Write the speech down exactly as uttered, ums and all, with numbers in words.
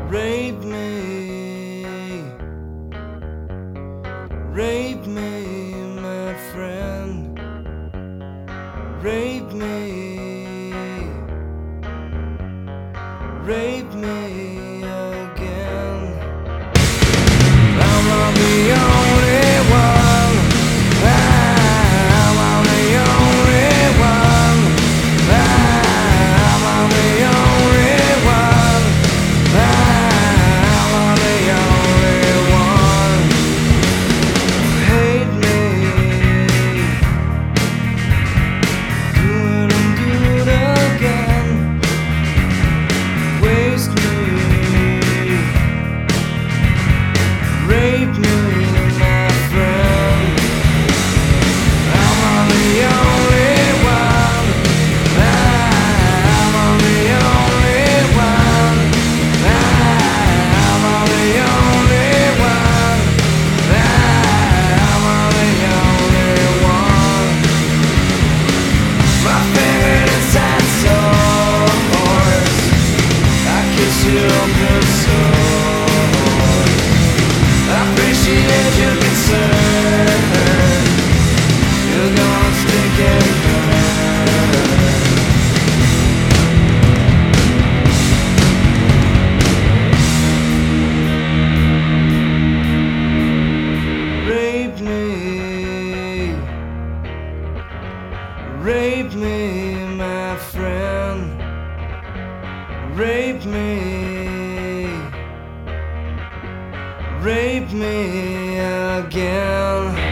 Rape me, rape me, my friend. Rape me, rape me again. I'm not the only one. I'm not the only one. I'm not the only one. I'm not the only one. Hate me, doing good again. Waste me, rape me, my friend. I'm on the only one. I'm on the only one. I'm on the only one. I'm on the only one. My favorite inside source. I kiss you open source. I appreciate your concern. You're gonna stick and burn. Rape me, rape me, my friend. Rape me, rape me again.